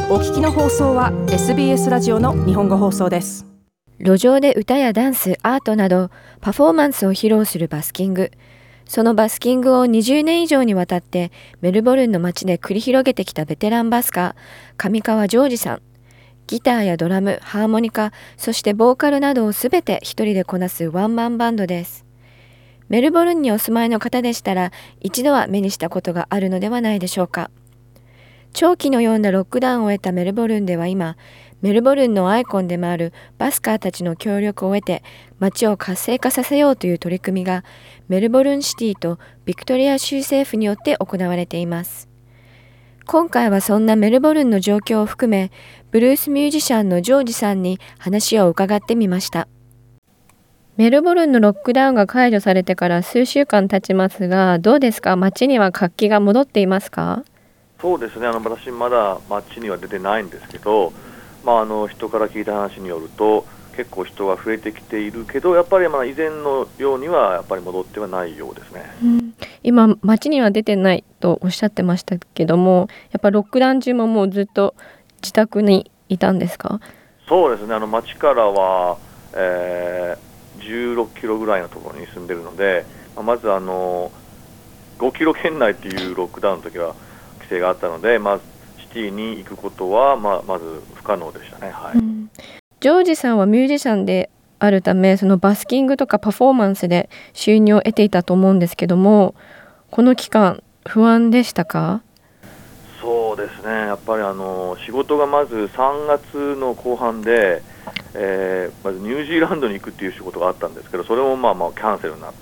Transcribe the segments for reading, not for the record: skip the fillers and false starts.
お聞きの放送は SBS ラジオの日本語放送です。 路上で歌やダンス、アートなどパフォーマンスを披露するバスキング。そのバスキングを20年以上にわたってメルボルンの街で繰り広げてきたベテランバスカー、上川ジョージさん。ギターやドラム、ハーモニカ、そしてボーカルなどをすべて一人でこなすワンマンバンドです。メルボルンにお住まいの方でしたら一度は目にしたことがあるのではないでしょうか。長期のようなロックダウンを得たメルボルンでは今、メルボルンのアイコンでもあるバスカーたちの協力を得て街を活性化させようという取り組みがメルボルンシティとビクトリア州政府によって行われています。今回はそんなメルボルンの状況を含め、ブルースミュージシャンのジョージさんに話を伺ってみました。メルボルンのロックダウンが解除されてから数週間経ちますが、どうですか？街には活気が戻っていますか？ そうですね、私まだ街には出てないんですけど、人から聞いた話によると結構人が増えてきているけど、やっぱり以前のようにはやっぱり戻ってはないようですね。 今街には出てないとおっしゃってましたけども、やっぱロックダウン中ももうずっと自宅にいたんですか？ そうですね、街からは、16キロぐらいのところに住んでるので、まず5キロ圏内っていうロックダウンの時は規制があったので、シティに行くことはまず不可能でしたね。 ジョージさんはミュージシャンであるため、そのバスキングとかパフォーマンスで収入を得ていたと思うんですけども、この期間不安でしたか？ そうですね、やっぱり仕事がまず3月の後半で、まずニュージーランドに行くっていう仕事があったんですけど、それもキャンセルになって、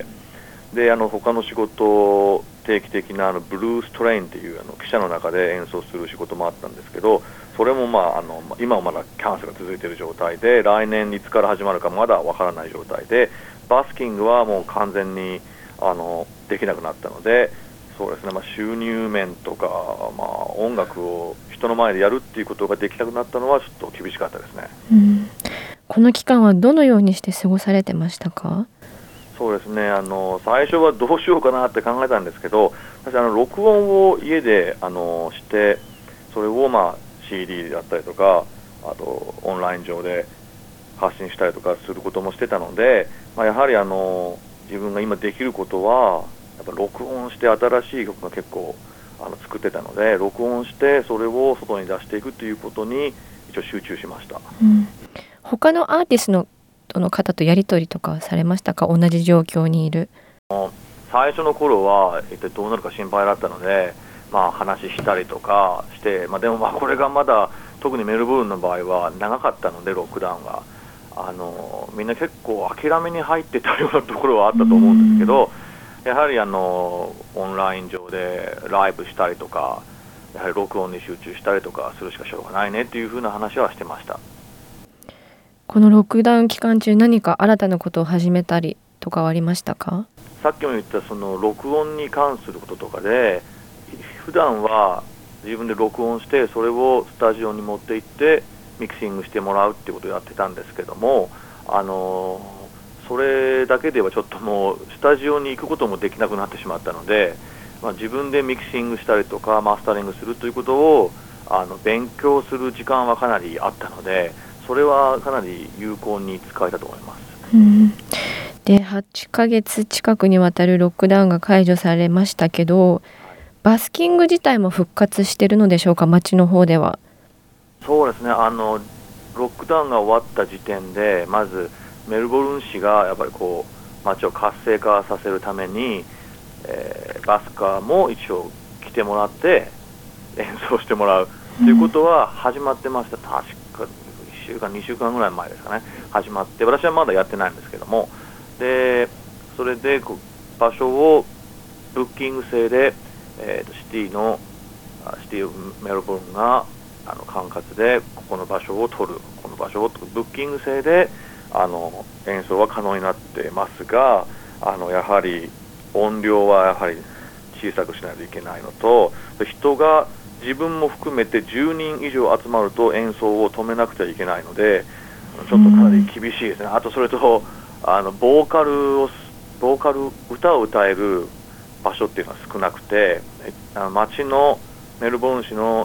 で他の仕事、定期的なブルーストレインっていう汽車の中で演奏する仕事もあったんですけど、それも今はまだキャンセルが続いている状態で、来年いつから始まるかまだわからない状態で、バスキングはもう完全にできなくなったので、そうですね、収入面とか、音楽を人の前でやるっていうことができなくなったのはちょっと厳しかったですね。 この期間はどのようにして過ごされてましたか？ そうですね、最初はどうしようかなって考えたんですけど、私録音を家でして、それをCD だったりとか、あとオンライン上で発信したりとかすることもしてたので、やはり自分が今できることはやっぱ録音して、新しい曲が結構作ってたので、録音してそれを外に出していくということに一応集中しました。 他のアーティストの方とやり取りとかされましたか？同じ状況にいる。 最初の頃は一体どうなるか心配だったので、話したりとかして、でもこれがまだ特にメルボルンの場合は長かったので、ロックダウンがみんな結構諦めに入ってたようなところはあったと思うんですけど、やはりオンライン上でライブしたりとか、やはり録音に集中したりとかするしかしょうがないねっていう風な話はしてました。 このロックダウン期間中、何か新たなことを始めたりとかはありましたか？ さっきも言ったその録音に関することとかで、普段は自分で録音して、それをスタジオに持って行ってミキシングしてもらうっていうことをやってたんですけども、それだけではちょっともうスタジオに行くこともできなくなってしまったので、自分でミキシングしたりとかマスタリングするということを勉強する時間はかなりあったので、それはかなり有効に使えたと思います。 で、8ヶ月近くにわたるロックダウンが解除されましたけど、バスキング自体も復活しているのでしょうか？街の方では。 そうですね、ロックダウンが終わった時点で、まずメルボルン市がやっぱり街を活性化させるために、バスカーも一応来てもらって演奏してもらうということは始まってました。確か1週間2週間ぐらい前ですかね、始まって、私はまだやってないんですけども、でそれで場所をブッキング制で、シティメルボルンが管轄でここの場所を取る、この場所をブッキング制で演奏は可能になってますが、やはり音量はやはり小さくしないといけないのと、人が自分も含めて10人以上集まると演奏を止めなくてはいけないので、ちょっとかなり厳しいですね。あとそれとボーカル歌を歌える場所っていうのは少なくて、街のメルボルン市の一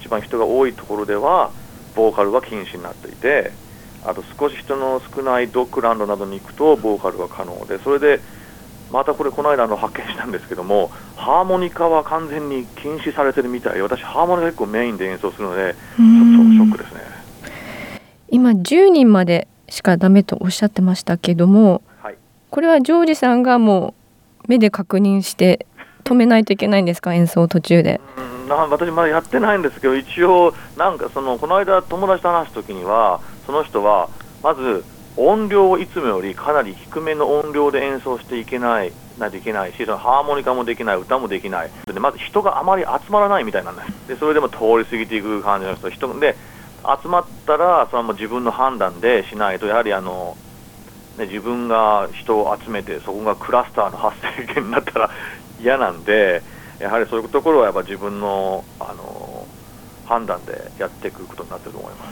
一番人が多いところではボーカルは禁止になっていて、あと少し人の少ないドッグランドなどに行くとボーカルが可能で、それでまたこれこの間発見したんですけども、ハーモニカは完全に禁止されてるみたい。私ハーモニカ結構メインで演奏するのでちょっとショックですね。 今10人までしかダメとおっしゃってましたけども、 はい、 これはジョージさんがもう目で確認して止めないといけないんですか、演奏途中で。 私まだやってないんですけど、一応なんかこの間友達と話すときには、その人はまず音量をいつもよりかなり低めの音量で演奏していけないといけないし、そのハーモニカもできない、歌もできないで、まず人があまり集まらないみたいなんです。でそれでも通り過ぎていく感じの人で、集まったらそれはもう自分の判断でしないと、やはり自分が人を集めてそこがクラスターの発生源になったら嫌なんで、やはりそういうところはやっぱ自分の、判断でやっていくことになっていると思います。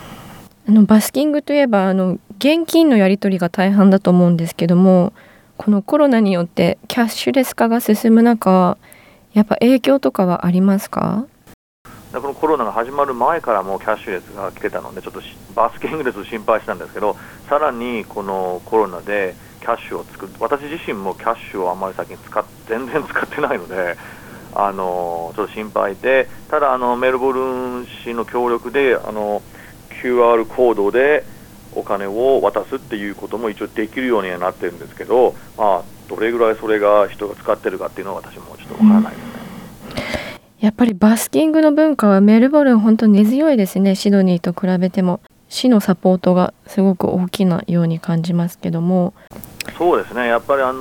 バスキングといえば現金のやり取りが大半だと思うんですけども、このコロナによってキャッシュレス化が進む中、やっぱ影響とかはありますか？ このコロナが始まる前からもうキャッシュレスが来てたので、ちょっとバスキングレス心配したんですけど、さらにこのコロナでキャッシュを私自身もキャッシュをあんまり最近全然使ってないので、ちょっと心配で、ただメルボルン市の協力でQR コードでお金を渡すっていうことも一応できるようにはなってるんですけど、どれぐらいそれが人が使ってるかっていうのは私もちょっとわからないですね。 やっぱりバスキングの文化はメルボルン本当に根強いですね。シドニーと比べても市のサポートがすごく大きなように感じますけども。 そうですね、やっぱりこ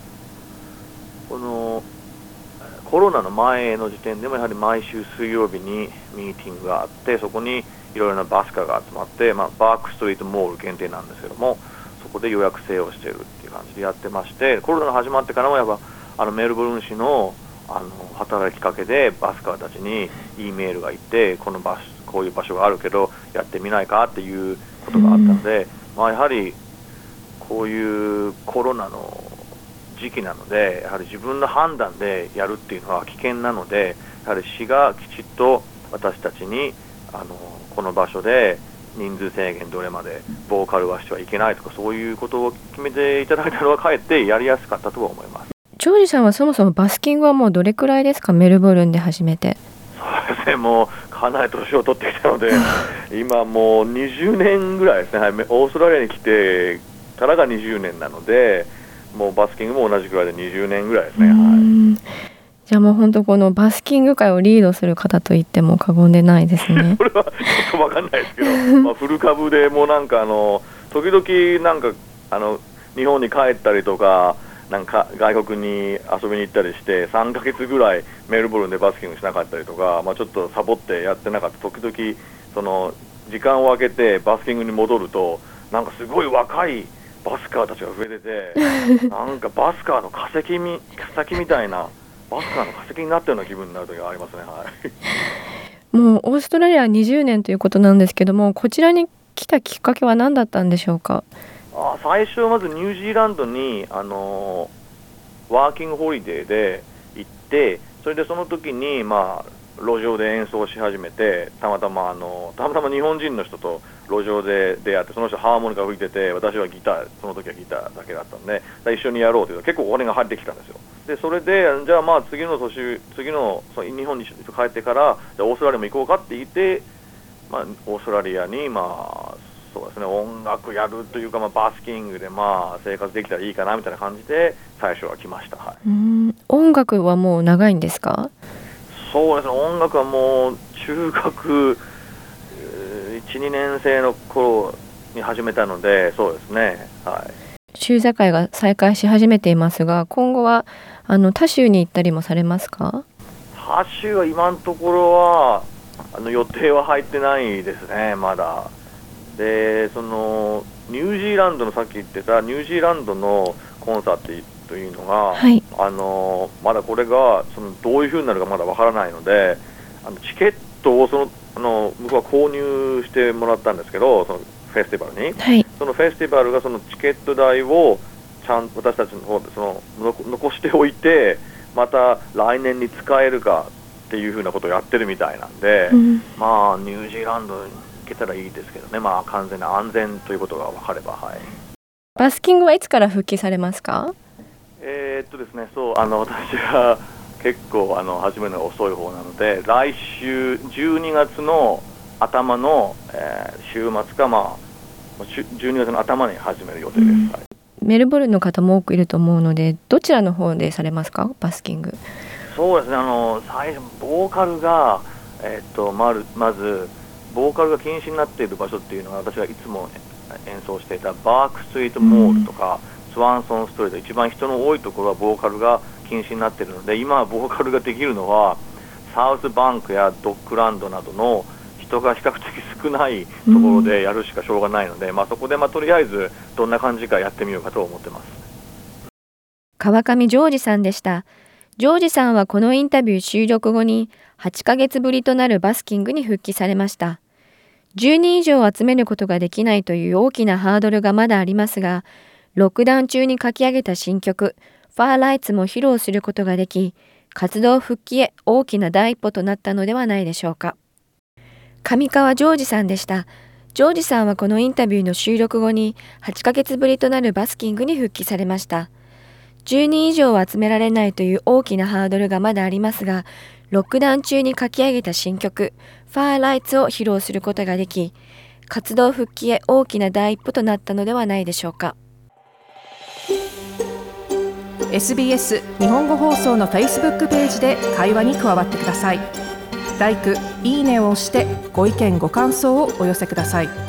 のコロナの前の時点でもやはり毎週水曜日にミーティングがあって、そこにいろいろなバスカーが集まって、バークストリートモール限定なんですけども、そこで予約制をしているっていう感じでやってまして、コロナが始まってからもやっぱメルボルン市の働きかけでバスカーたちに E メールが行って、こういう場所があるけどやってみないかっていうことがあったので、やはりこういうコロナの時期なので、やはり自分の判断でやるっていうのは危険なので、やはり市がきちっと私たちにこの場所で人数制限どれまでボーカルはしてはいけないとか、そういうことを決めていただいたのはかえってやりやすかったとは思います。 ジョージさんはそもそもバスキングはもうどれくらいですか、メルボルンで始めて。 そうですね、もうかなり年を取ってきたので今もう20年ぐらいですね、オーストラリアに来てからが20年なので、もうバスキングも同じくらいで20年ぐらいですね。 じゃあもう本当このバスキング界をリードする方と言っても過言でないですね。 これはちょっと分かんないですけどフル株でもうなんか時々なんか日本に帰ったりとか、なんか外国に遊びに行ったりして3ヶ月ぐらいメルボルンでバスキングしなかったりとか、ちょっとサボってやってなかった時々その時間を空けてバスキングに戻ると、なんかすごい若いバスカーたちが増えててなんかバスカーの化石みたいな、バスカーの化石になったような気分になる時がありますね。 もうオーストラリア20年ということなんですけども、こちらに来たきっかけは何だったんでしょうか？ 最初はまずニュージーランドにワーキングホリデーで行って、それでその時に路上で演奏し始めて、たまたま日本人の人と路上で出会って、その人ハーモニカ吹いてて、私はギター、その時はギターだけだったんで、一緒にやろうというと結構お金が入ってきたんですよ。でそれでじゃあ次の日本に帰ってからじゃあオーストラリアも行こうかって言って、オーストラリアにそうですね、音楽やるというか、バスキングで生活できたらいいかなみたいな感じで最初は来ました。 音楽はもう長いんですか？ そうですね、音楽はもう中学1、2年生の頃に始めたので、そうですね、 州境が再開し始めていますが、今後は他州に行ったりもされますか？ 他州は今のところは予定は入ってないですね、まだ。でニュージーランドのさっき言ってたニュージーランドのコンサートというのが、まだこれがどういう風になるかまだわからないので、チケットを向こうは購入してもらったんですけど、そのフェスティバルに、そのフェスティバルがそのチケット代をちゃんと私たちの方で残しておいて、また来年に使えるかっていうふうなことをやってるみたいなんで、まあニュージーランドに行けたらいいですけどね、まあ完全な安全ということが分かれば。はい。 バスキングはいつから復帰されますか？ ですね、そう私は結構始めるのが遅い方なので、来週12月の頭の、週末か、まあ、12月の頭に始める予定です。はい。 メルボルンの方も多くいると思うので、どちらの方でされますか、バスキング？ そうですね、最初ボーカルが、まずボーカルが禁止になっている場所っていうのは、私がいつも演奏していたバークストリートモールとか、スワンソンストリート、一番人の多いところはボーカルが禁止になっているので、今ボーカルができるのはサウスバンクやドッグランドなどの人が比較的少ないところでやるしかしょうがないので、そこでとりあえずどんな感じかやってみようかと思ってます。 川上ジョージさんでした。ジョージさんはこのインタビュー収録後に8ヶ月ぶりとなるバスキングに復帰されました。10人以上集めることができないという大きなハードルがまだありますが、ロックダウン中に書き上げた新曲ファーライツも披露することができ、活動復帰へ大きな第一歩となったのではないでしょうか。上川ジョージさんでした。ジョージさんはこのインタビューの収録後に8ヶ月ぶりとなるバスキングに復帰されました。10人以上を集められないという大きなハードルがまだありますが、ロックダウン中に書き上げた新曲ファーライツを披露することができ、活動復帰へ大きな第一歩となったのではないでしょうか。 SBS 日本語放送の Facebook ページで会話に加わってください。LIKE、いいねを押してご意見ご感想をお寄せください。